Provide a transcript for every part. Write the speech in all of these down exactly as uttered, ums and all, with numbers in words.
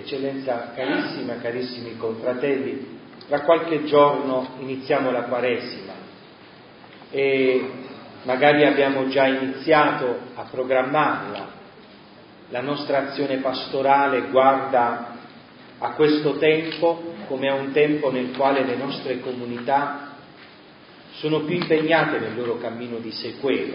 Eccellenza carissima, carissimi confratelli, tra qualche giorno iniziamo la Quaresima e magari abbiamo già iniziato a programmarla. La nostra azione pastorale guarda a questo tempo come a un tempo nel quale le nostre comunità sono più impegnate nel loro cammino di sequela,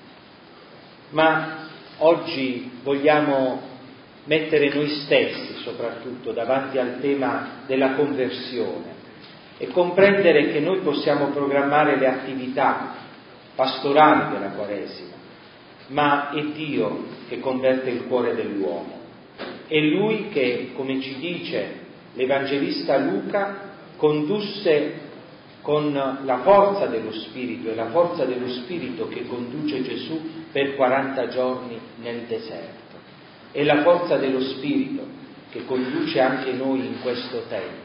ma oggi vogliamo mettere noi stessi soprattutto davanti al tema della conversione e comprendere che noi possiamo programmare le attività pastorali della Quaresima, ma è Dio che converte il cuore dell'uomo. È Lui che, come ci dice l'Evangelista Luca, condusse con la forza dello Spirito, e la forza dello Spirito che conduce Gesù per quaranta giorni nel deserto. È la forza dello Spirito che conduce anche noi in questo tempo.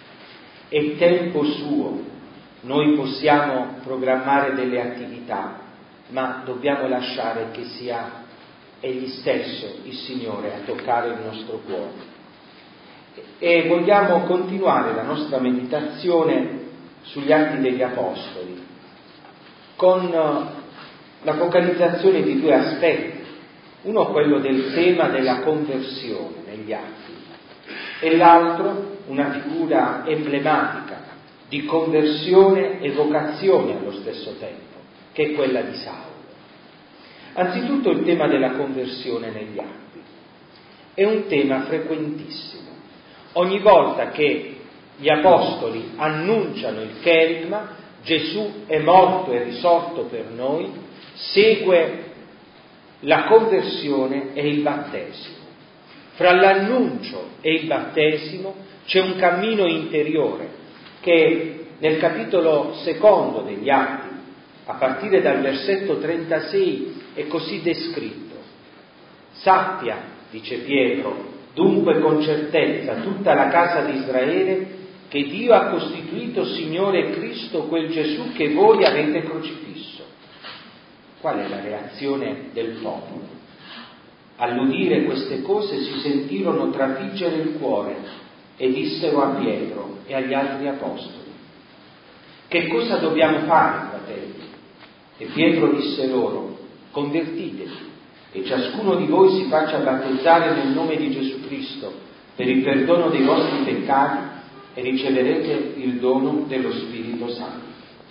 È tempo suo, noi possiamo programmare delle attività, ma dobbiamo lasciare che sia Egli stesso, il Signore, a toccare il nostro cuore. E vogliamo continuare la nostra meditazione sugli Atti degli Apostoli con la focalizzazione di due aspetti. Uno quello del tema della conversione negli Atti e l'altro una figura emblematica di conversione e vocazione allo stesso tempo, che è quella di Saulo. Anzitutto il tema della conversione negli Atti è un tema frequentissimo. Ogni volta che gli Apostoli annunciano il cherigma, Gesù è morto e risorto per noi, segue la conversione e il battesimo. Fra l'annuncio e il battesimo c'è un cammino interiore che nel capitolo secondo degli Atti, a partire dal versetto trentasei, è così descritto. Sappia, dice Pietro, dunque con certezza tutta la casa di Israele, che Dio ha costituito Signore Cristo quel Gesù che voi avete crocifisso. Qual è la reazione del popolo? All'udire queste cose si sentirono trafiggere il cuore e dissero a Pietro e agli altri apostoli: che cosa dobbiamo fare, fratelli? E Pietro disse loro: convertitevi e ciascuno di voi si faccia battezzare nel nome di Gesù Cristo per il perdono dei vostri peccati e riceverete il dono dello Spirito Santo.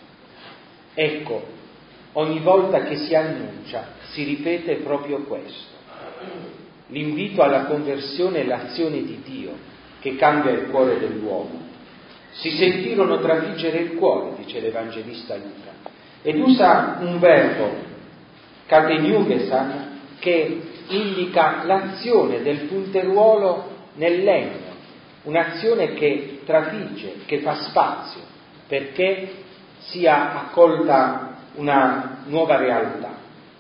Ecco, ogni volta che si annuncia si ripete proprio questo. L'invito alla conversione è l'azione di Dio che cambia il cuore dell'uomo. Si sentirono trafiggere il cuore, dice l'Evangelista Luca, ed usa un verbo, kateniugesan, che indica l'azione del punteruolo nel legno, un'azione che trafigge, che fa spazio perché sia accolta una nuova realtà.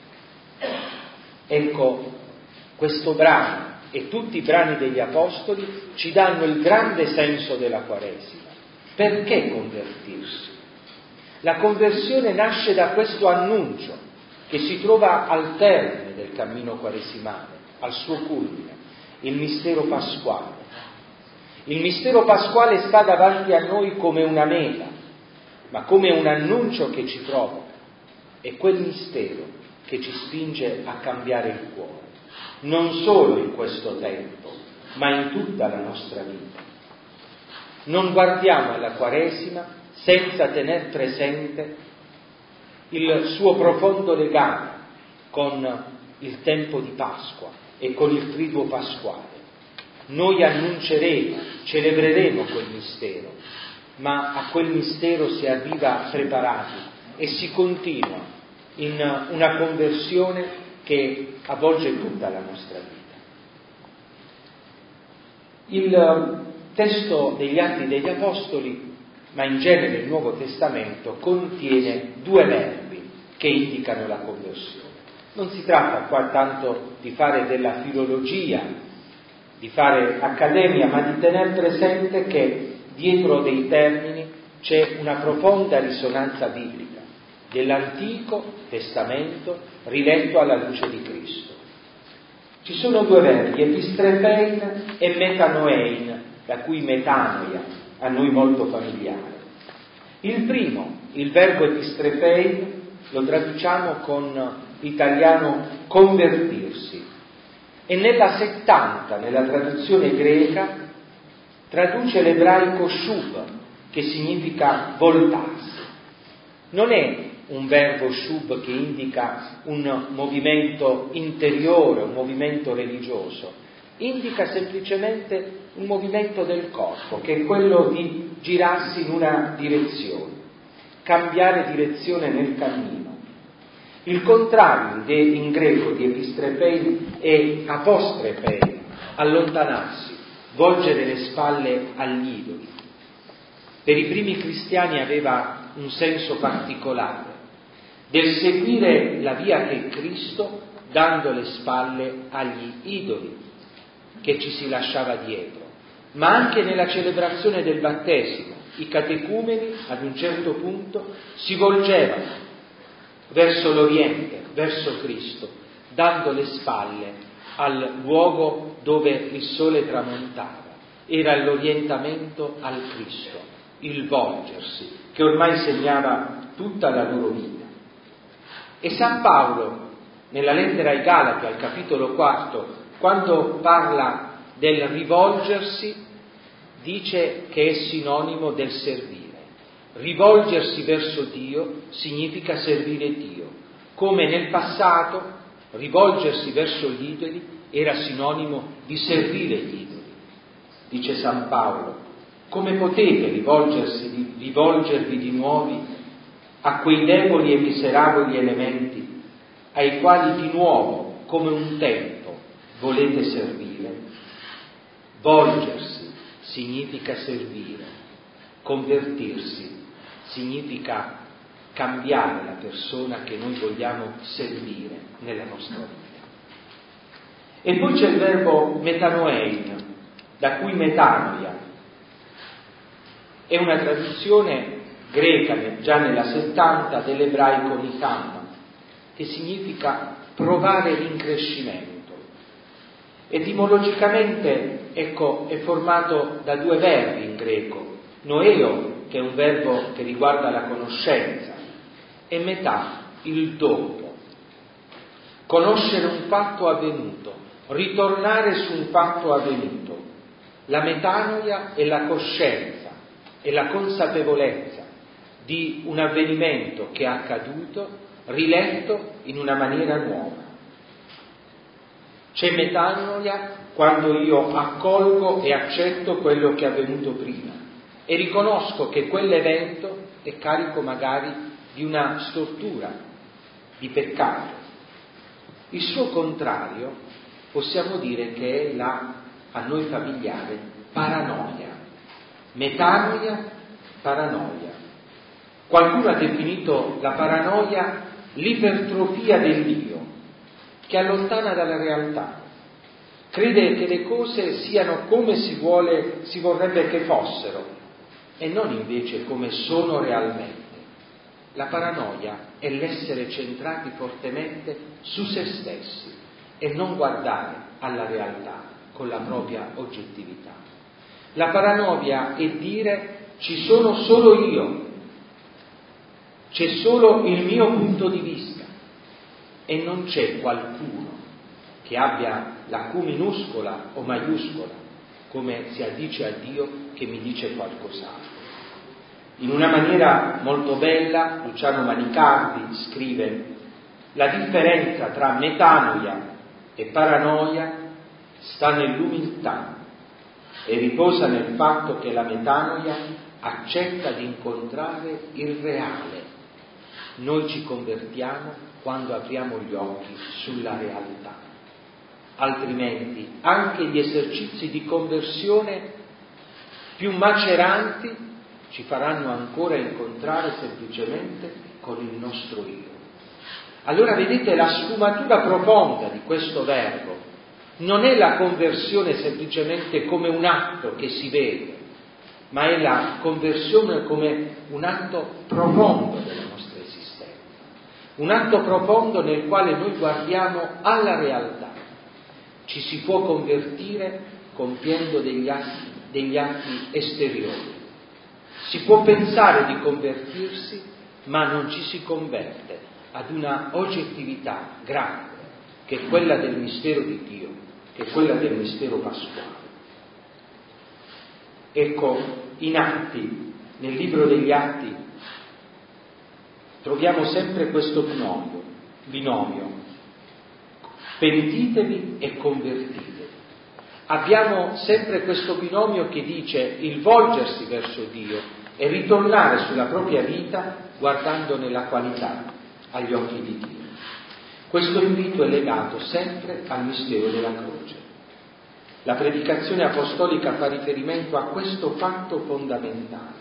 Ecco, questo brano e tutti i brani degli Apostoli ci danno il grande senso della Quaresima. Perché convertirsi? La conversione nasce da questo annuncio che si trova al termine del cammino quaresimale, al suo culmine, il mistero pasquale. Il mistero pasquale sta davanti a noi come una meta, ma come un annuncio che ci provoca. È quel mistero che ci spinge a cambiare il cuore, non solo in questo tempo, ma in tutta la nostra vita. Non guardiamo alla Quaresima senza tener presente il suo profondo legame con il tempo di Pasqua e con il triduo pasquale. Noi annunceremo, celebreremo quel mistero, ma a quel mistero si arriva preparati e si continua in una conversione che avvolge tutta la nostra vita. Il testo degli Atti degli Apostoli, ma in genere il Nuovo Testamento, contiene due verbi che indicano la conversione. Non si tratta qua tanto di fare della filologia, di fare accademia, ma di tener presente che dietro dei termini c'è una profonda risonanza biblica dell'Antico Testamento riletto alla luce di Cristo. Ci sono due verbi, epistrepein e metanoein, da cui metanoia, a noi molto familiare. Il primo, il verbo epistrepein, lo traduciamo con l'italiano convertirsi, e nella settanta, nella traduzione greca, traduce l'ebraico shuv, che significa voltarsi. Non è un verbo shuv che indica un movimento interiore, un movimento religioso, indica semplicemente un movimento del corpo, che è quello di girarsi in una direzione, cambiare direzione nel cammino. Il contrario in greco di epistrepein è apostrepein, allontanarsi, volgere le spalle agli idoli. Per i primi cristiani aveva un senso particolare, del seguire la via che è Cristo, dando le spalle agli idoli che ci si lasciava dietro. Ma anche nella celebrazione del battesimo, i catecumeni ad un certo punto si volgevano verso l'Oriente, verso Cristo, dando le spalle al luogo dove il sole tramontava. Era l'orientamento al Cristo, il volgersi, che ormai segnava tutta la loro vita. E San Paolo, nella lettera ai Galati, al capitolo quarto, quando parla del rivolgersi, dice che è sinonimo del servire. Rivolgersi verso Dio significa servire Dio, come nel passato rivolgersi verso gli idoli era sinonimo di servire gli idoli. Dice San Paolo: come potete rivolgersi, di, rivolgervi di nuovo a quei deboli e miserabili elementi ai quali di nuovo, come un tempo, volete servire? Volgersi significa servire, convertirsi significa cambiare la persona che noi vogliamo servire nella nostra vita. E poi c'è il verbo metanoein, da cui metanoia. È una traduzione greca, già nella settanta, dell'ebraico nitam, che significa provare l'increscimento. Etimologicamente, ecco, è formato da due verbi in greco: noeo, che è un verbo che riguarda la conoscenza, e metà, il dopo. Conoscere un fatto avvenuto, ritornare su un fatto avvenuto. La metanoia è la coscienza, è la consapevolezza di un avvenimento che è accaduto, riletto in una maniera nuova. C'è metanoia quando io accolgo e accetto quello che è avvenuto prima e riconosco che quell'evento è carico magari di una stortura, di peccato. Il suo contrario possiamo dire che è la, a noi familiare, paranoia. Metanoia, paranoia. Qualcuno ha definito la paranoia l'ipertrofia dell'io, che allontana dalla realtà. Crede che le cose siano come si vuole, si vorrebbe che fossero, e non invece come sono realmente. La paranoia è l'essere centrati fortemente su se stessi e non guardare alla realtà con la propria oggettività. La paranoia è dire: ci sono solo io, c'è solo il mio punto di vista e non c'è qualcuno che abbia la Q minuscola o maiuscola, come si addice a Dio, che mi dice qualcos'altro. In una maniera molto bella, Luciano Manicardi scrive: la differenza tra metanoia e paranoia sta nell'umiltà e riposa nel fatto che la metanoia accetta di incontrare il reale. Noi ci convertiamo quando apriamo gli occhi sulla realtà, altrimenti anche gli esercizi di conversione più maceranti ci faranno ancora incontrare semplicemente con il nostro io. Allora vedete, la sfumatura profonda di questo verbo non è la conversione semplicemente come un atto che si vede, ma è la conversione come un atto profondo della nostra esistenza, un atto profondo nel quale noi guardiamo alla realtà Ci si può convertire compiendo degli atti, degli atti esteriori. Si può pensare di convertirsi, ma non ci si converte ad una oggettività grande, che è quella del mistero di Dio, che è quella del mistero pasquale. Ecco, in Atti, nel libro degli Atti, troviamo sempre questo binomio, binomio. Pentitevi e convertitevi. Abbiamo sempre questo binomio che dice il volgersi verso Dio e ritornare sulla propria vita guardando nella qualità agli occhi di Dio. Questo invito è legato sempre al mistero della croce. La predicazione apostolica fa riferimento a questo fatto fondamentale.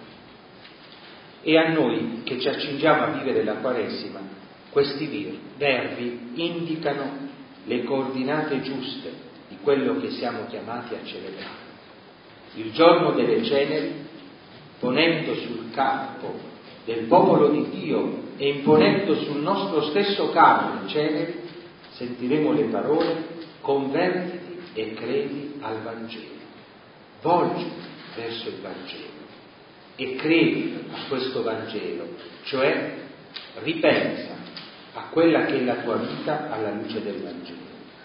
E a noi che ci accingiamo a vivere la Quaresima, questi verbi indicano le coordinate giuste di quello che siamo chiamati a celebrare. Il giorno delle ceneri, ponendo sul capo del popolo di Dio e imponendo sul nostro stesso capo le ceneri, sentiremo le parole: convertiti e credi al Vangelo. Volgiti verso il Vangelo e credi a questo Vangelo, cioè ripensa a quella che è la tua vita alla luce del Vangelo.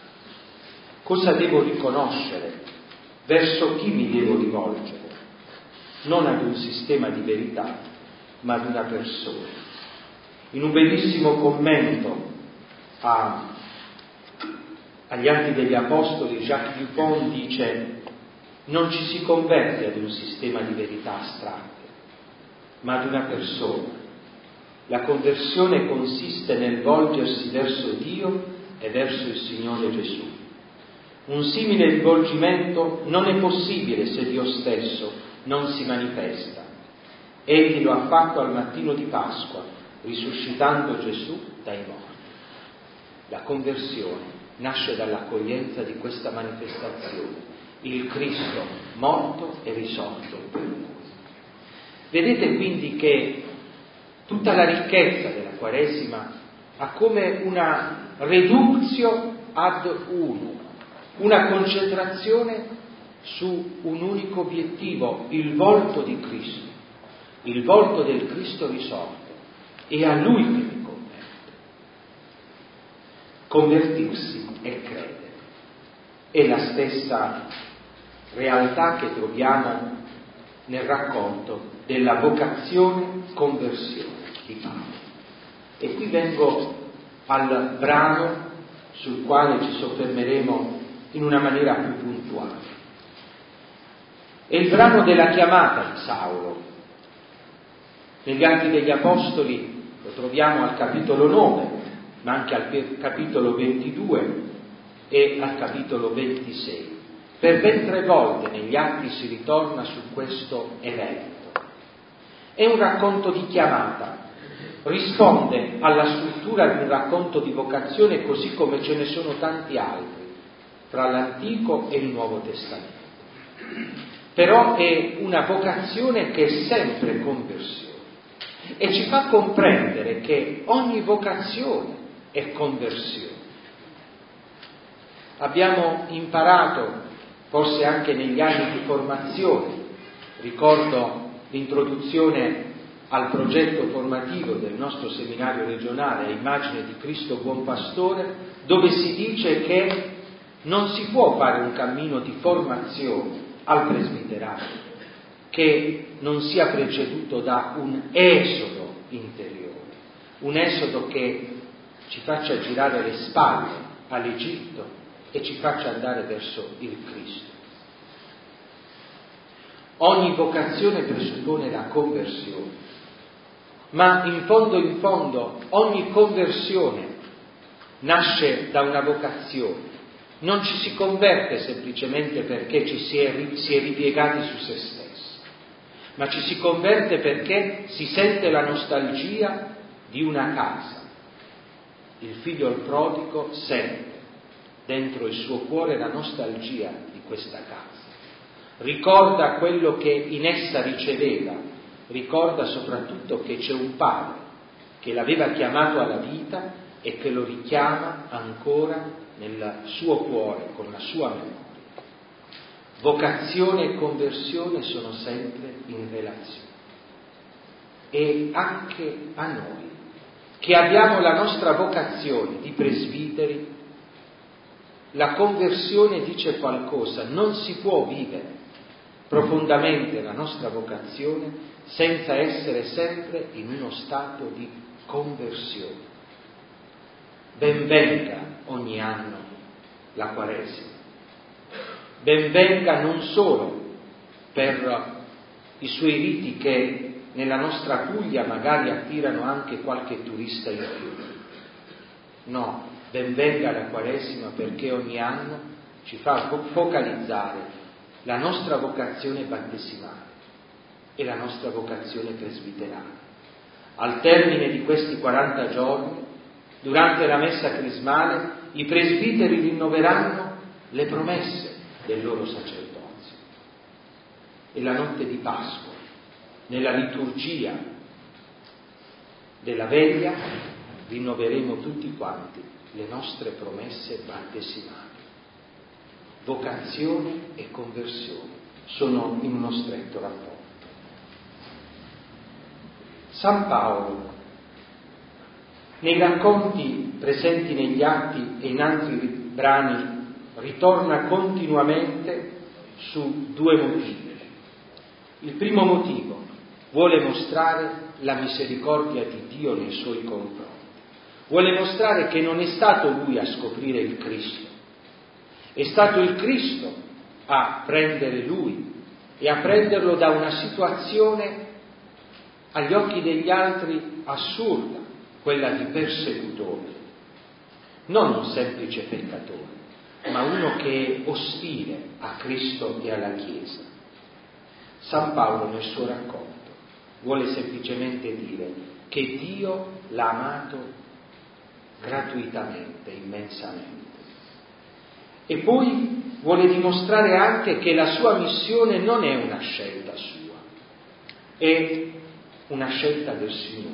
Cosa devo riconoscere? Verso chi mi devo rivolgere? Non ad un sistema di verità, ma ad una persona. In un bellissimo commento a, agli Atti degli Apostoli, Jacques Dupont dice: non ci si converte ad un sistema di verità astratte, ma ad una persona. La conversione consiste nel volgersi verso Dio e verso il Signore Gesù. Un simile rivolgimento non è possibile se Dio stesso non si manifesta. Egli lo ha fatto al mattino di Pasqua, risuscitando Gesù dai morti. La conversione nasce dall'accoglienza di questa manifestazione, il Cristo morto e risorto per noi. Vedete quindi che tutta la ricchezza della Quaresima ha come una reductio ad unum, una concentrazione su un unico obiettivo, il volto di Cristo, il volto del Cristo risorto, e a Lui che mi converte. Convertirsi è credere. È la stessa realtà che troviamo nel racconto della vocazione conversione di Paolo. E qui vengo al brano sul quale ci soffermeremo in una maniera più puntuale. È il brano della chiamata di Saulo. Negli Atti degli Apostoli lo troviamo al capitolo nove, ma anche al capitolo ventidue e al capitolo ventisei. Per ben tre volte negli Atti si ritorna su questo evento. È un racconto di chiamata, risponde alla struttura di un racconto di vocazione, così come ce ne sono tanti altri tra l'Antico e il Nuovo Testamento. Però è una vocazione che è sempre conversione e ci fa comprendere che ogni vocazione è conversione. Abbiamo imparato, forse anche negli anni di formazione, ricordo l'introduzione al progetto formativo del nostro seminario regionale a immagine di Cristo Buon Pastore, dove si dice che non si può fare un cammino di formazione al presbiterato che non sia preceduto da un esodo interiore, un esodo che ci faccia girare le spalle all'Egitto e ci faccia andare verso il Cristo. Ogni vocazione presuppone la conversione, ma in fondo in fondo ogni conversione nasce da una vocazione. Non ci si converte semplicemente perché ci si è, si è ripiegati su se stessi, ma ci si converte perché si sente la nostalgia di una casa. Il figlio il prodigo sente dentro il suo cuore la nostalgia di questa casa, ricorda quello che in essa riceveva, ricorda soprattutto che c'è un padre che l'aveva chiamato alla vita e che lo richiama ancora nel suo cuore, con la sua memoria. Vocazione e conversione sono sempre in relazione. E anche a noi, che abbiamo la nostra vocazione di presbiteri, la conversione dice qualcosa. Non si può vivere profondamente la nostra vocazione senza essere sempre in uno stato di conversione. Ben venga ogni anno la Quaresima, ben venga non solo per i suoi riti che nella nostra Puglia magari attirano anche qualche turista in più. No, ben venga la Quaresima perché ogni anno ci fa focalizzare la nostra vocazione battesimale e la nostra vocazione presbiterale. Al termine di questi quaranta giorni, durante la messa crismale, i presbiteri rinnoveranno le promesse del loro sacerdozio. E la notte di Pasqua, nella liturgia della veglia, rinnoveremo tutti quanti le nostre promesse battesimali. Vocazione e conversione sono in uno stretto rapporto. San Paolo, nei racconti presenti negli Atti e in altri brani, ritorna continuamente su due motivi. Il primo motivo: vuole mostrare la misericordia di Dio nei suoi confronti. Vuole mostrare che non è stato lui a scoprire il Cristo, è stato il Cristo a prendere lui e a prenderlo da una situazione agli occhi degli altri assurda, quella di persecutore, non un semplice peccatore, ma uno che è ostile a Cristo e alla Chiesa. San Paolo nel suo racconto vuole semplicemente dire che Dio l'ha amato gratuitamente, immensamente. E poi vuole dimostrare anche che la sua missione non è una scelta sua, è una scelta del Signore.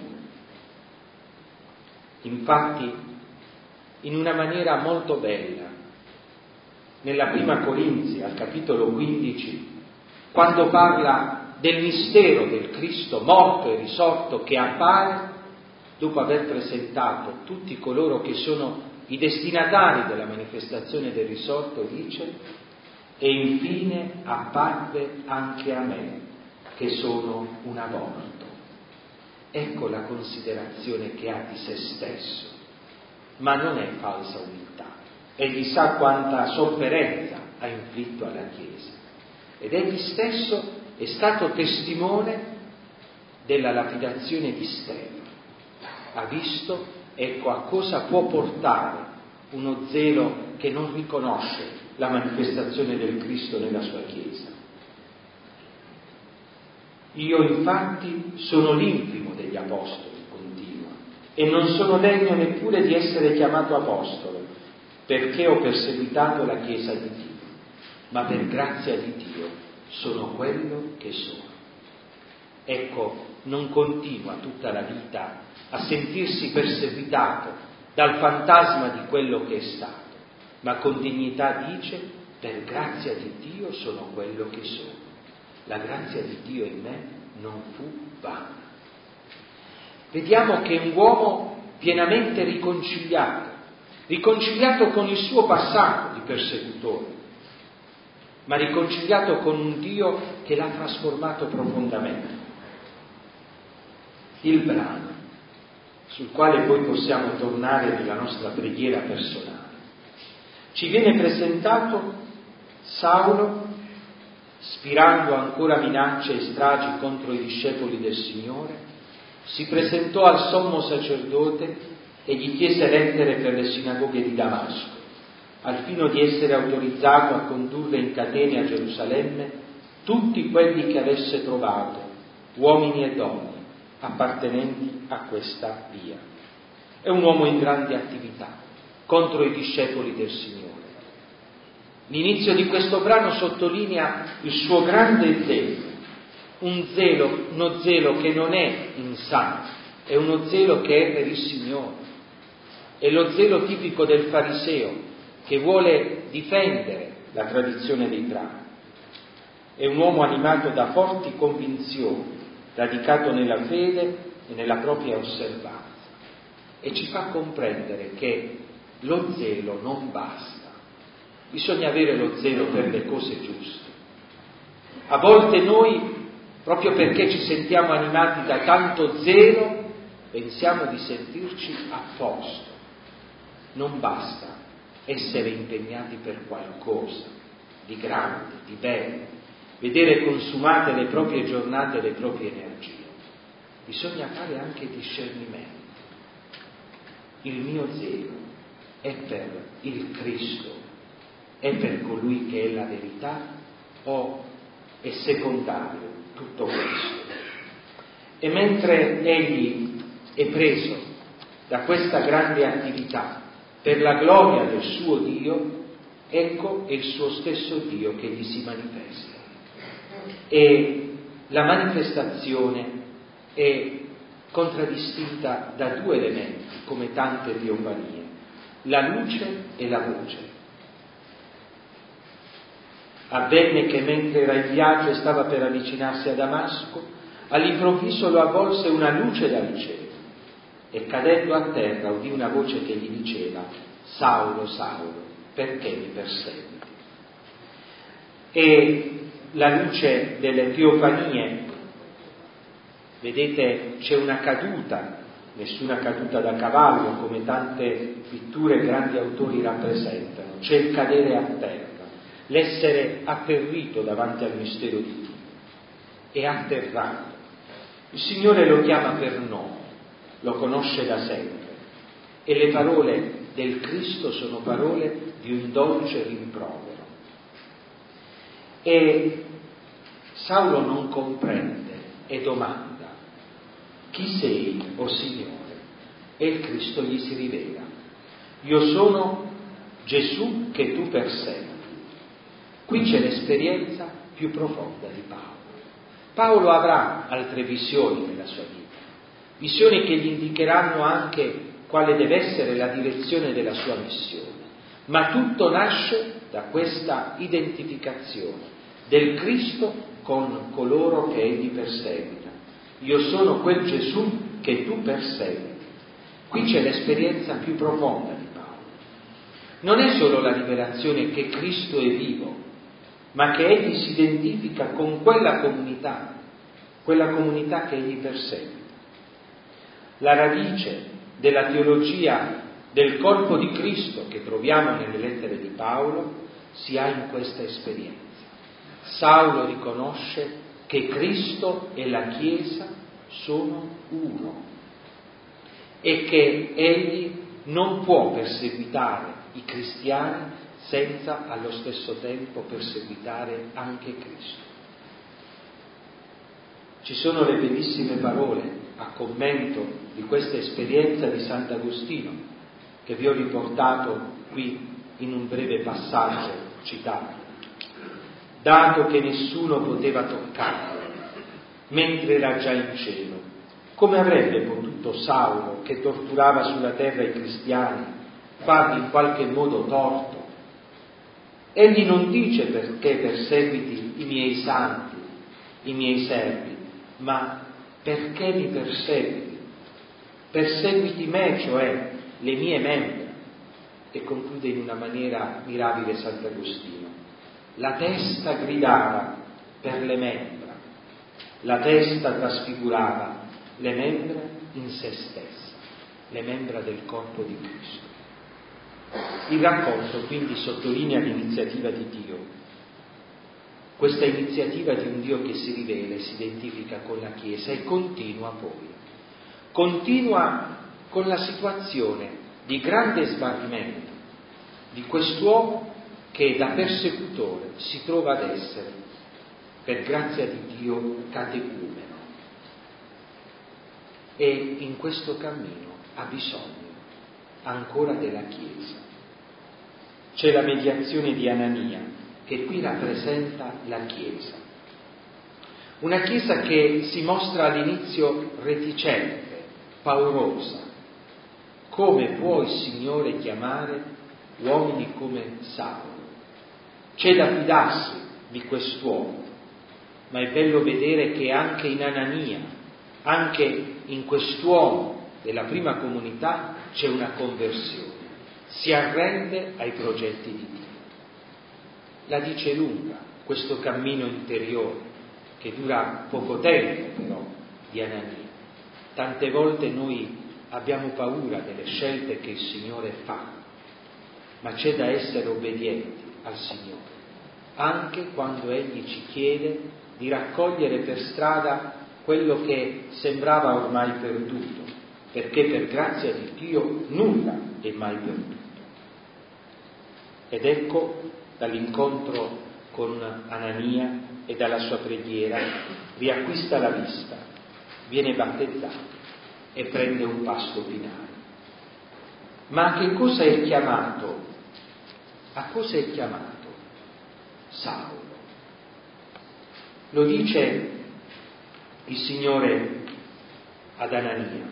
Infatti, in una maniera molto bella, nella prima Corinzi, al capitolo quindici, quando parla del mistero del Cristo morto e risorto che appare, dopo aver presentato tutti coloro che sono i destinatari della manifestazione del risorto, dice: e infine apparve anche a me, che sono un aborto. Ecco la considerazione che ha di se stesso, ma non è falsa umiltà. Egli sa quanta sofferenza ha inflitto alla Chiesa ed egli stesso è stato testimone della lapidazione di Stefano. Ha visto, ecco, a cosa può portare uno zelo che non riconosce la manifestazione del Cristo nella sua Chiesa. Io infatti sono l'infimo degli apostoli, continua, e non sono degno neppure di essere chiamato apostolo, perché ho perseguitato la Chiesa di Dio, ma per grazia di Dio sono quello che sono. Ecco, non continua tutta la vita a sentirsi perseguitato dal fantasma di quello che è stato, ma con dignità dice: per grazia di Dio sono quello che sono. La grazia di Dio in me non fu vana. Vediamo che è un uomo pienamente riconciliato, riconciliato con il suo passato di persecutore, ma riconciliato con un Dio che l'ha trasformato profondamente. Il brano sul quale poi possiamo tornare nella nostra preghiera personale ci viene presentato Saulo, spirando ancora minacce e stragi contro i discepoli del Signore, si presentò al sommo sacerdote e gli chiese lettere per le sinagoghe di Damasco, al fine di essere autorizzato a condurre in catene a Gerusalemme tutti quelli che avesse trovato, uomini e donne, appartenenti a questa via. È un uomo in grande attività contro i discepoli del Signore. L'inizio di questo brano sottolinea il suo grande zelo, un zelo, uno zelo che non è insano, è uno zelo che è per il Signore. È lo zelo tipico del fariseo che vuole difendere la tradizione dei brani. È un uomo animato da forti convinzioni, radicato nella fede e nella propria osservanza, e ci fa comprendere che lo zelo non basta, bisogna avere lo zelo per le cose giuste. A volte noi, proprio perché ci sentiamo animati da tanto zelo, pensiamo di sentirci a posto. Non basta essere impegnati per qualcosa di grande, di bello, vedere consumate le proprie giornate e le proprie energie. Bisogna fare anche discernimento. Il mio zelo è per il Cristo, è per colui che è la verità, o è secondario tutto questo? E mentre egli è preso da questa grande attività per la gloria del suo Dio, ecco è il suo stesso Dio che gli si manifesta. E la manifestazione è contraddistinta da due elementi, come tante teofanie: la luce e la voce. Avvenne che mentre era in viaggio e stava per avvicinarsi a Damasco, all'improvviso lo avvolse una luce dal cielo, e cadendo a terra udì una voce che gli diceva: Saulo, Saulo, perché mi perseguiti? E la luce delle teofanie, vedete, c'è una caduta, nessuna caduta da cavallo come tante pitture e grandi autori rappresentano, c'è il cadere a terra, l'essere atterrito davanti al mistero di Dio, è atterrato. Il Signore lo chiama per nome, lo conosce da sempre, e le parole del Cristo sono parole di un dolce rimprovero. E Saulo non comprende e domanda: chi sei, o Signore? E il Cristo gli si rivela: io sono Gesù che tu persegui. Qui c'è l'esperienza più profonda di Paolo. Paolo avrà altre visioni nella sua vita, visioni che gli indicheranno anche quale deve essere la direzione della sua missione, ma tutto nasce da questa identificazione del Cristo con coloro che egli perseguita. Io sono quel Gesù che tu persegui. Qui c'è l'esperienza più profonda di Paolo. Non è solo la rivelazione che Cristo è vivo, ma che egli si identifica con quella comunità, quella comunità che egli perseguita. La radice della teologia del corpo di Cristo che troviamo nelle lettere di Paolo si ha in questa esperienza. Saulo riconosce che Cristo e la Chiesa sono uno e che egli non può perseguitare i cristiani senza allo stesso tempo perseguitare anche Cristo. Ci sono le bellissime parole a commento di questa esperienza di Sant'Agostino, che vi ho riportato qui in un breve passaggio citato. Dato che nessuno poteva toccarlo, mentre era già in cielo, come avrebbe potuto Saulo, che torturava sulla terra i cristiani, fargli in qualche modo torto? Egli non dice perché perseguiti i miei santi, i miei servi, ma perché mi perseguiti? Perseguiti me, cioè le mie membra. E conclude in una maniera mirabile Sant'Agostino: la testa gridava per le membra, la testa trasfigurava le membra in se stessa, le membra del corpo di Cristo. Il racconto quindi sottolinea l'iniziativa di Dio, questa iniziativa di un Dio che si rivela e si identifica con la Chiesa, e continua poi, continua con la situazione di grande smarrimento di quest'uomo che da persecutore si trova ad essere, per grazia di Dio, catecumeno, e in questo cammino ha bisogno ancora della Chiesa. C'è la mediazione di Anania, che qui rappresenta la Chiesa. Una Chiesa che si mostra all'inizio reticente, paurosa. Come può il Signore chiamare uomini come Saulo. C'è da fidarsi di quest'uomo, ma è bello vedere che anche in Anania, anche in quest'uomo della prima comunità c'è una conversione, si arrende ai progetti di Dio. La dice lunga questo cammino interiore che dura poco tempo però di Anania. Tante volte noi abbiamo paura delle scelte che il Signore fa, ma c'è da essere obbedienti al Signore, anche quando Egli ci chiede di raccogliere per strada quello che sembrava ormai perduto, perché per grazia di Dio nulla è mai perduto. Ed ecco, dall'incontro con Anania e dalla sua preghiera, riacquista la vista, viene battezzato e prende un passo finale. Ma a che cosa è chiamato? A cosa è chiamato Saulo? Lo dice il Signore ad Anania.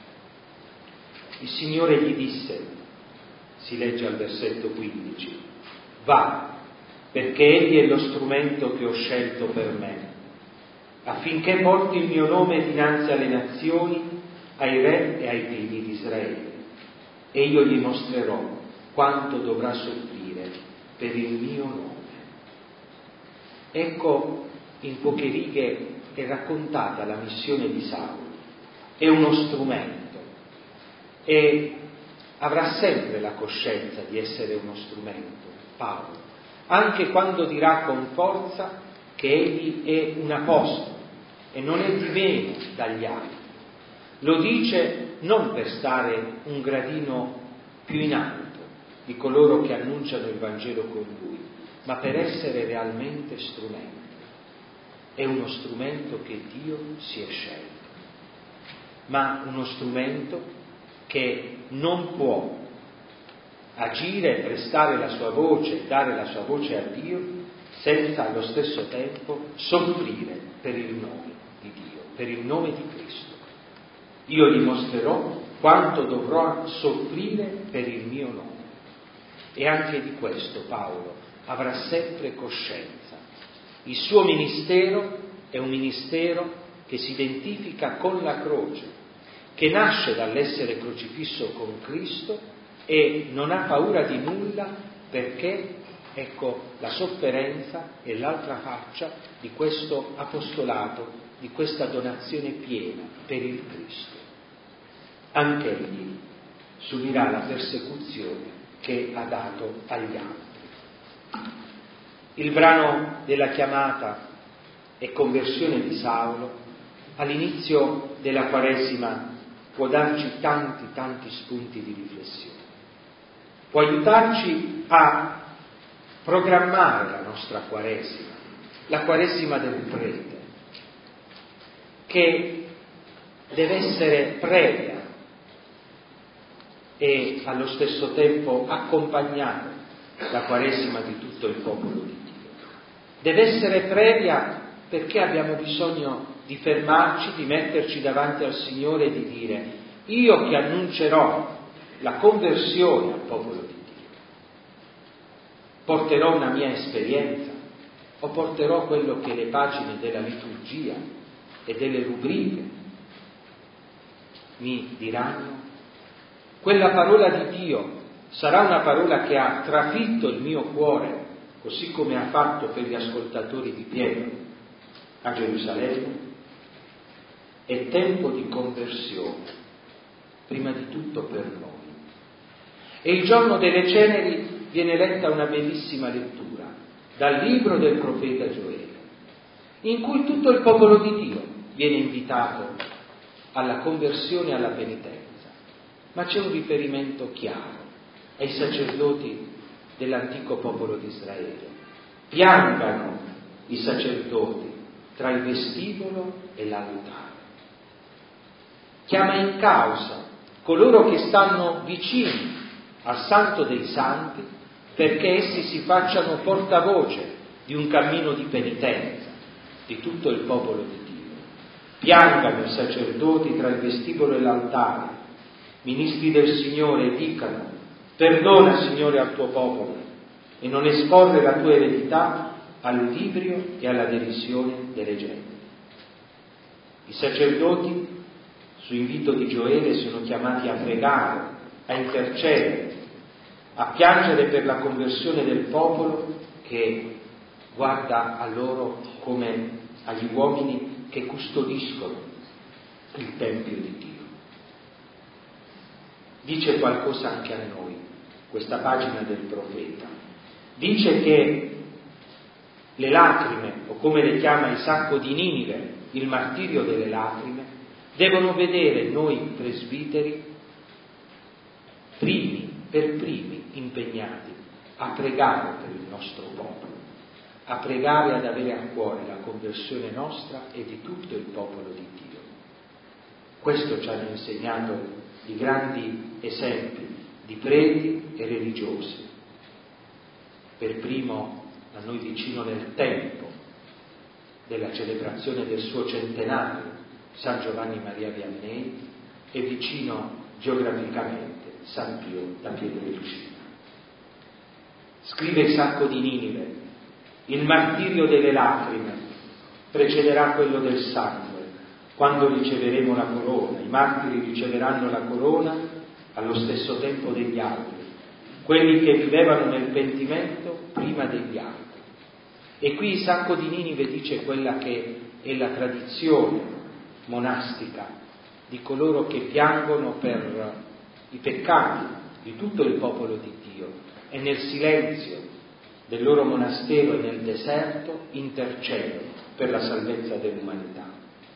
Il Signore gli disse, si legge al versetto quindici, va, perché egli è lo strumento che ho scelto per me, affinché porti il mio nome dinanzi alle nazioni, ai re e ai figli di Israele, e io gli mostrerò quanto dovrà soffrire per il mio nome. Ecco, in poche righe è raccontata la missione di Saulo. È uno strumento e avrà sempre la coscienza di essere uno strumento, Paolo, anche quando dirà con forza che egli è un apostolo e non è di meno dagli altri. Lo dice non per stare un gradino più in alto di coloro che annunciano il Vangelo con lui, ma per essere realmente strumento. È uno strumento che Dio si è scelto, ma uno strumento che non può agire, prestare la sua voce, dare la sua voce a Dio, senza allo stesso tempo soffrire per il nome di Dio, per il nome di Cristo. Io gli mostrerò quanto dovrò soffrire per il mio nome. E anche di questo Paolo avrà sempre coscienza. Il suo ministero è un ministero che si identifica con la croce, che nasce dall'essere crocifisso con Cristo e non ha paura di nulla perché, ecco, la sofferenza è l'altra faccia di questo apostolato, di questa donazione piena per il Cristo. Anche egli subirà la persecuzione che ha dato agli altri. Il brano della chiamata e conversione di Saulo all'inizio della Quaresima può darci tanti, tanti spunti di riflessione. Può aiutarci a programmare la nostra Quaresima, la Quaresima del prete, che deve essere previa e allo stesso tempo accompagnare la Quaresima di tutto il popolo di Dio. Deve essere previa perché abbiamo bisogno di fermarci, di metterci davanti al Signore e di dire: io che annuncerò la conversione al popolo di Dio, porterò una mia esperienza o porterò quello che le pagine della liturgia e delle rubriche mi diranno? Quella parola di Dio sarà una parola che ha trafitto il mio cuore, così come ha fatto per gli ascoltatori di Pietro a Gerusalemme? È tempo di conversione, prima di tutto per noi. E il giorno delle ceneri viene letta una bellissima lettura dal libro del profeta Gioele, in cui tutto il popolo di Dio viene invitato alla conversione e alla penitenza. Ma c'è un riferimento chiaro ai sacerdoti dell'antico popolo di Israele. Piangano i sacerdoti tra il vestibolo e l'altare. Chiama in causa coloro che stanno vicini al Santo dei Santi perché essi si facciano portavoce di un cammino di penitenza di tutto il popolo di Dio. Piangano i sacerdoti tra il vestibolo e l'altare, ministri del Signore, dicano: Perdona, Signore, al tuo popolo e non esporre la tua eredità al ludibrio e alla derisione delle genti. I sacerdoti, su invito di Gioele, sono chiamati a pregare, a intercedere, a piangere per la conversione del popolo che guarda a loro come agli uomini che custodiscono il Tempio di Dio. Dice qualcosa anche a noi, questa pagina del profeta. Dice che le lacrime, o come le chiama Isacco di Ninive, il martirio delle lacrime, devono vedere noi presbiteri primi, per primi, impegnati a pregare per il nostro popolo, a pregare ad avere a cuore la conversione nostra e di tutto il popolo di Dio. Questo ci hanno insegnato i grandi esempi di preti e religiosi. Per primo, a noi vicino nel tempo della celebrazione del suo centenario, San Giovanni Maria Vianney, e vicino geograficamente San Pio da Pietrelcina. Scrive Isacco di Ninive: il martirio delle lacrime precederà quello del sangue. Quando riceveremo la corona, i martiri riceveranno la corona allo stesso tempo degli altri, quelli che vivevano nel pentimento prima degli altri. E qui Isacco di Ninive dice quella che è la tradizione monastica di coloro che piangono per i peccati di tutto il popolo di Dio e nel silenzio del loro monastero e nel deserto intercedono per la salvezza dell'umanità.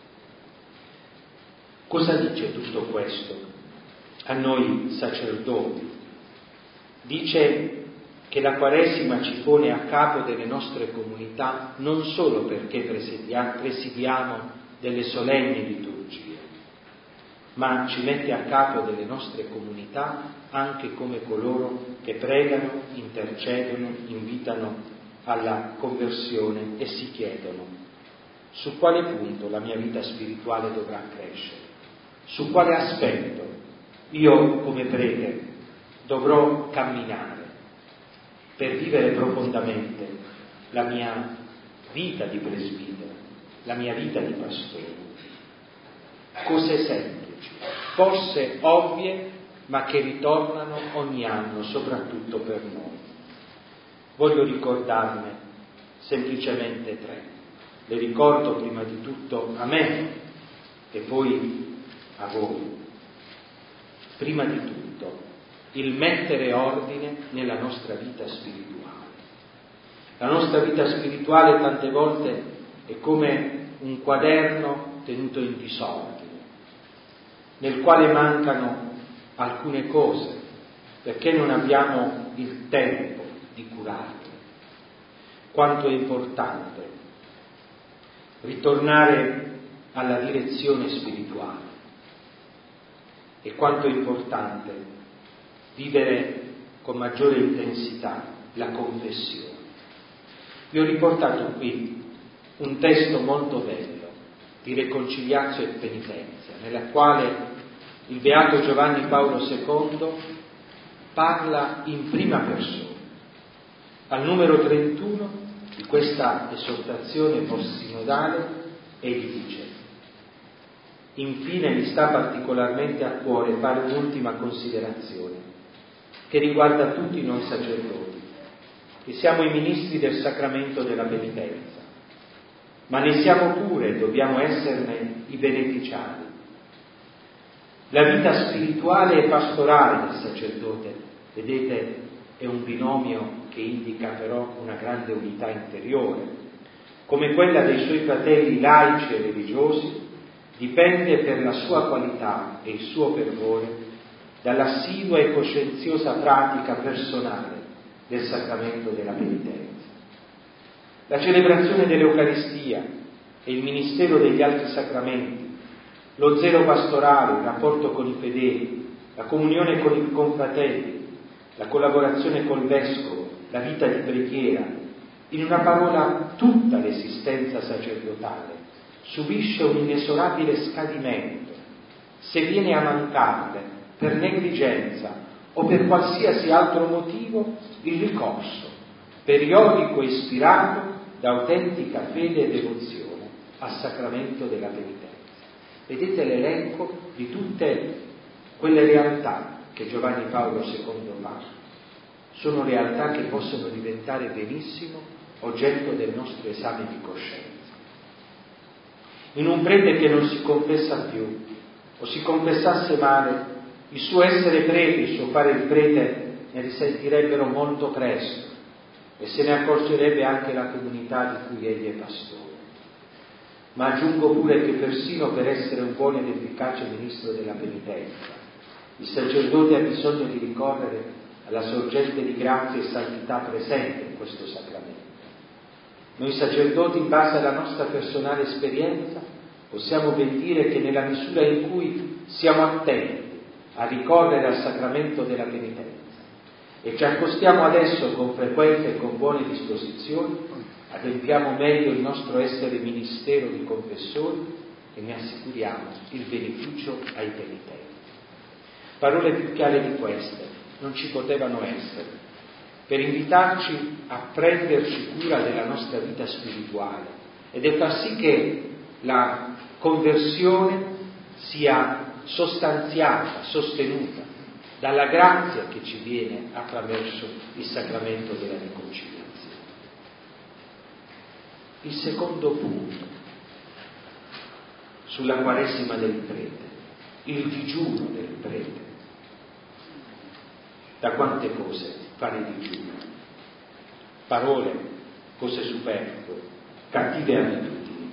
Cosa dice tutto questo a noi sacerdoti? Dice che la Quaresima ci pone a capo delle nostre comunità non solo perché presidiamo delle solenni liturgie, ma ci mette a capo delle nostre comunità anche come coloro che pregano, intercedono, invitano alla conversione e si chiedono: su quale punto la mia vita spirituale dovrà crescere? Su quale aspetto io come prete dovrò camminare per vivere profondamente la mia vita di presbitero, la mia vita di pastore? Cose semplici, forse ovvie, ma che ritornano ogni anno, soprattutto per noi. Voglio ricordarne semplicemente tre. Le ricordo prima di tutto a me e poi a voi. Prima di tutto, il mettere ordine nella nostra vita spirituale. La nostra vita spirituale tante volte è come un quaderno tenuto in disordine, nel quale mancano alcune cose, perché non abbiamo il tempo di curarle. Quanto è importante ritornare alla direzione spirituale e quanto è importante vivere con maggiore intensità la confessione. Vi ho riportato qui un testo molto bello di Reconciliatio e Penitenza, nella quale il Beato Giovanni Paolo secondo parla in prima persona. Al numero trentuno di questa esortazione post-sinodale egli dice: infine mi sta particolarmente a cuore fare un'ultima considerazione che riguarda tutti noi sacerdoti, che siamo i ministri del sacramento della penitenza, ma ne siamo pure e dobbiamo esserne i beneficiari. La vita spirituale e pastorale del sacerdote, vedete, è un binomio che indica però una grande unità interiore, come quella dei suoi fratelli laici e religiosi, dipende per la sua qualità e il suo fervore dall'assidua e coscienziosa pratica personale del sacramento della penitenza. La celebrazione dell'Eucaristia e il ministero degli altri sacramenti, lo zelo pastorale, il rapporto con i fedeli, la comunione con i confratelli, la collaborazione col vescovo, la vita di preghiera, in una parola tutta l'esistenza sacerdotale subisce un inesorabile scadimento se viene a mancarle per negligenza o per qualsiasi altro motivo il ricorso periodico e ispirato da autentica fede e devozione al sacramento della penitenza. Vedete l'elenco di tutte quelle realtà che Giovanni Paolo secondo parla. Sono realtà che possono diventare benissimo oggetto del nostro esame di coscienza. In un prete che non si confessa più, o si confessasse male, il suo essere prete, il suo fare il prete, ne risentirebbero molto presto e se ne accorgerebbe anche la comunità di cui egli è pastore. Ma aggiungo pure che persino per essere un buono ed efficace ministro della penitenza, il sacerdote ha bisogno di ricorrere alla sorgente di grazia e santità presente in questo sacramento. Noi sacerdoti, in base alla nostra personale esperienza, possiamo ben dire che nella misura in cui siamo attenti a ricorrere al sacramento della penitenza e ci accostiamo adesso con frequenza e con buone disposizioni, adempiamo meglio il nostro essere ministero di confessori e ne assicuriamo il beneficio ai penitenti. Parole più chiare di queste non ci potevano essere per invitarci a prenderci cura della nostra vita spirituale ed è far sì che la conversione sia sostanziata, sostenuta dalla grazia che ci viene attraverso il sacramento della riconciliazione. Il secondo punto sulla Quaresima del prete, il digiuno del prete. Da quante cose fare digiuno? Parole, cose superflue, cattive abitudini.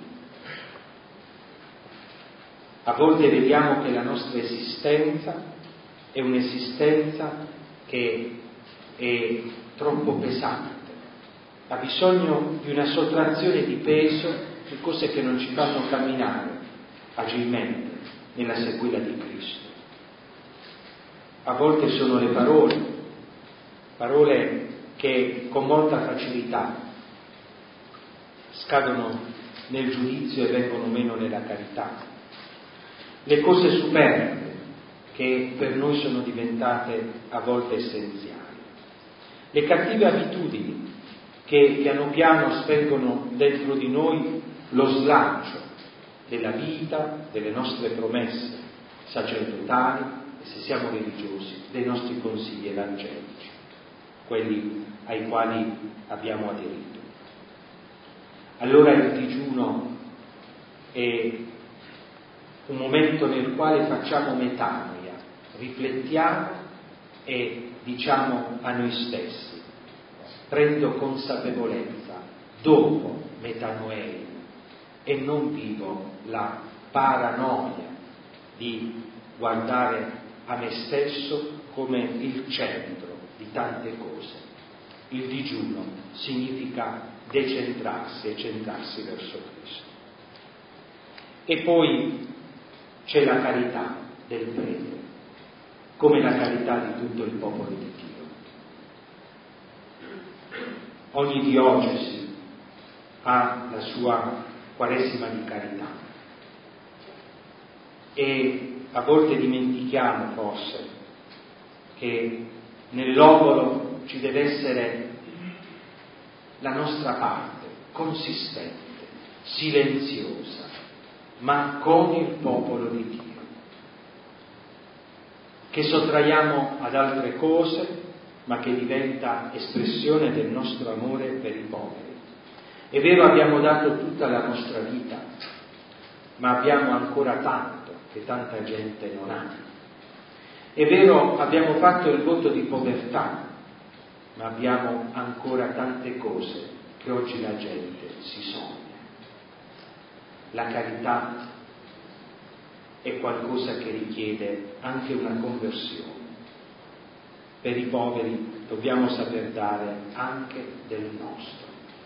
A volte vediamo che la nostra esistenza è un'esistenza che è troppo pesante, ha bisogno di una sottrazione di peso su cose che non ci fanno camminare agilmente nella sequela di Cristo. A volte sono le parole, parole che con molta facilità scadono nel giudizio e vengono meno nella carità. Le cose superflue che per noi sono diventate a volte essenziali. Le cattive abitudini che piano piano spengono dentro di noi lo slancio della vita, delle nostre promesse sacerdotali e, se siamo religiosi, dei nostri consigli evangelici, quelli ai quali abbiamo aderito. Allora il digiuno è un momento nel quale facciamo metanoia, riflettiamo e diciamo a noi stessi: prendo consapevolezza dopo metanoia e non vivo la paranoia di guardare a me stesso come il centro di tante cose. Il digiuno significa decentrarsi e centrarsi verso Cristo. E poi c'è la carità del prete, come la carità di tutto il popolo di Dio. Ogni diocesi ha la sua Quaresima di carità e a volte dimentichiamo forse che nell'obolo ci deve essere la nostra parte consistente, silenziosa, ma con il popolo di Dio, che sottraiamo ad altre cose, ma che diventa espressione del nostro amore per i poveri. È vero, abbiamo dato tutta la nostra vita, ma abbiamo ancora tanto che tanta gente non ha. È vero, abbiamo fatto il voto di povertà, ma abbiamo ancora tante cose che oggi la gente si sogna. La carità è qualcosa che richiede anche una conversione. Per i poveri dobbiamo saper dare anche del nostro.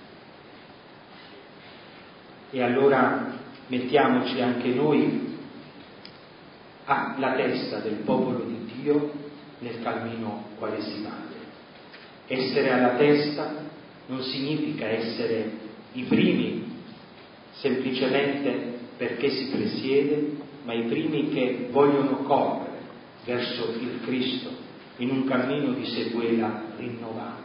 E allora mettiamoci anche noi alla testa del popolo di Dio nel cammino quaresimale. Essere alla testa non significa essere i primi semplicemente perché si presiede, ma i primi che vogliono correre verso il Cristo in un cammino di sequela rinnovato.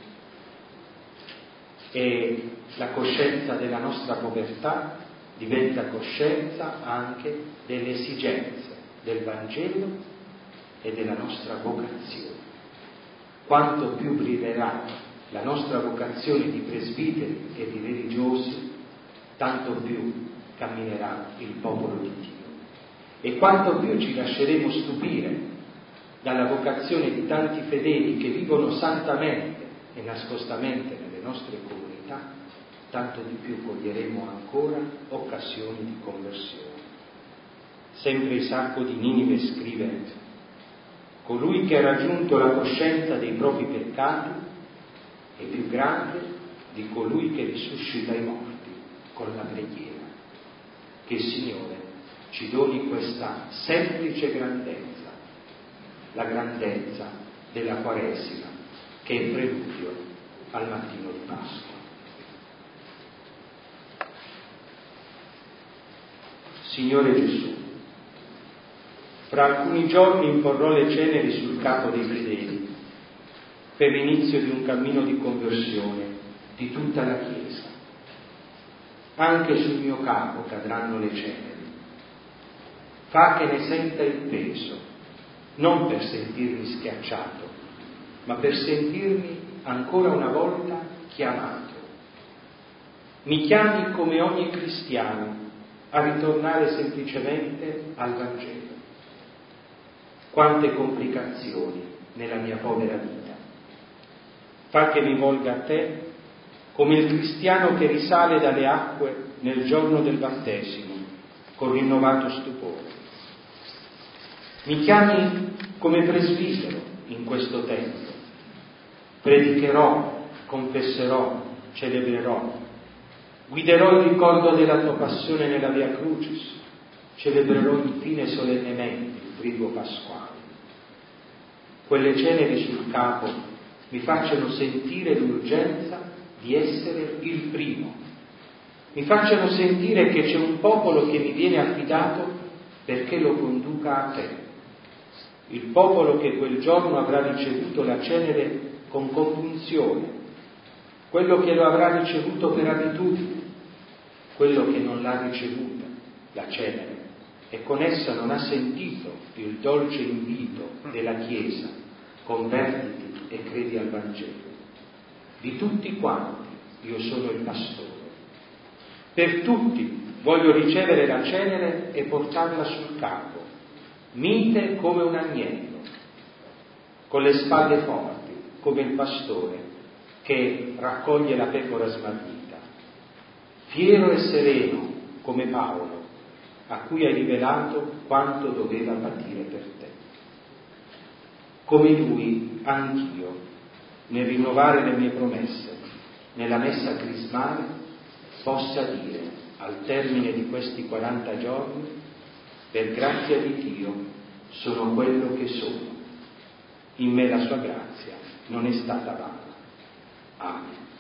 E la coscienza della nostra povertà diventa coscienza anche delle esigenze del Vangelo e della nostra vocazione. Quanto più brillerà la nostra vocazione di presbiteri e di religiosi, tanto più camminerà il popolo di Dio. E quanto più ci lasceremo stupire dalla vocazione di tanti fedeli che vivono santamente e nascostamente nelle nostre comunità, tanto di più coglieremo ancora occasioni di conversione. Sempre Isacco di Ninive scrive: colui che ha raggiunto la coscienza dei propri peccati è più grande di colui che risuscita i morti con la preghiera. Che il Signore ci doni questa semplice grandezza, la grandezza della Quaresima, che è preludio al mattino di Pasqua. Signore Gesù, fra alcuni giorni imporrò le ceneri sul capo dei fedeli per l'inizio di un cammino di conversione di tutta la Chiesa. Anche sul mio capo cadranno le ceneri. Fa che ne senta il peso, non per sentirmi schiacciato, ma per sentirmi ancora una volta chiamato. Mi chiami come ogni cristiano a ritornare semplicemente al Vangelo. Quante complicazioni nella mia povera vita. Fa che mi volga a te come il cristiano che risale dalle acque nel giorno del battesimo con rinnovato stupore. Mi chiami come presbitero in questo tempo. Predicherò, confesserò, celebrerò. Guiderò il ricordo della tua passione nella Via Crucis. Celebrerò infine solennemente il triduo pasquale. Quelle ceneri sul capo mi facciano sentire l'urgenza di essere il primo. Mi facciano sentire che c'è un popolo che mi viene affidato perché lo conduca a te. Il popolo che quel giorno avrà ricevuto la cenere con compunzione, quello che lo avrà ricevuto per abitudine, quello che non l'ha ricevuta, la cenere, e con essa non ha sentito il dolce invito della Chiesa: convertiti e credi al Vangelo. Di tutti quanti io sono il pastore. Per tutti voglio ricevere la cenere e portarla sul capo, mite come un agnello, con le spalle forti come il pastore che raccoglie la pecora smarrita, fiero e sereno come Paolo, a cui hai rivelato quanto doveva patire per te. Come lui, anch'io, nel rinnovare le mie promesse, nella messa crismale, possa dire, al termine di questi quaranta giorni: per grazia di Dio sono quello che sono. In me la sua grazia non è stata vana. Amen.